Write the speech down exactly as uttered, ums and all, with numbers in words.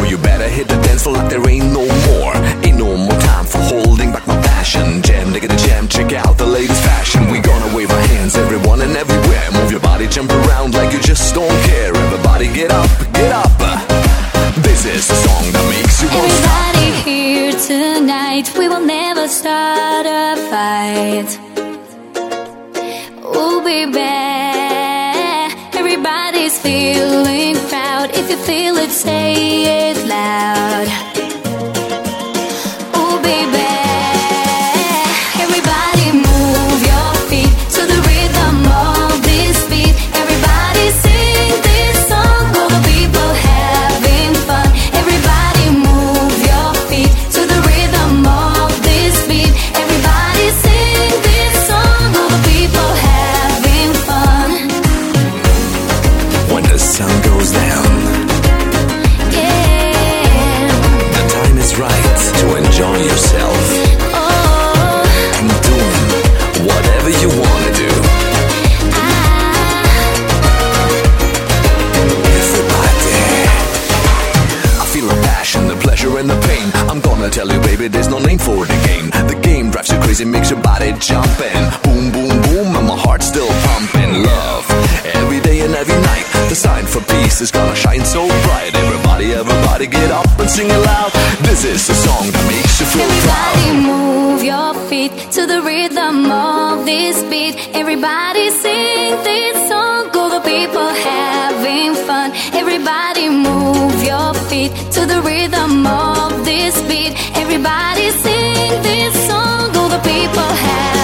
you better hit the dance floor like there ain't no more. Ain't no more time for holding back my passion. Jam, nigga, the jam, check out the latest fashion. We gonna wave our hands, everyone and everywhere. Move your body, jump around like you just don't care. Everybody get up, get up. This is the song that makes you want to stop. Everybody here tonight, we will never start a fight. Oh baby, everybody's feeling proud. If you feel it, say it loud. Oh baby, everybody move your feet to the rhythm of this beat. Everybody sing this song, all the people having fun. Everybody move your feet to the rhythm of this beat. Everybody sing this song, all the people having fun. When the sun goes down, Yeah, the time is right to enjoy yourself oh, and doing whatever you wanna do. ah, Everybody, I feel the passion, the pleasure and the pain. I'm gonna tell you, baby, there's no name for the game. The game drives you crazy, makes your body jumping. Boom, boom, boom, and my heart's still pumping. Love, every day and every night. The sign for peace is gonna shine so bright. Everybody, everybody get up and sing it loud. This is the song that makes you feel everybody proud. move your feet to the rhythm of this beat. Everybody sing this song, all the people having fun. Everybody move your feet to the rhythm of this beat. Everybody sing this song, all the people having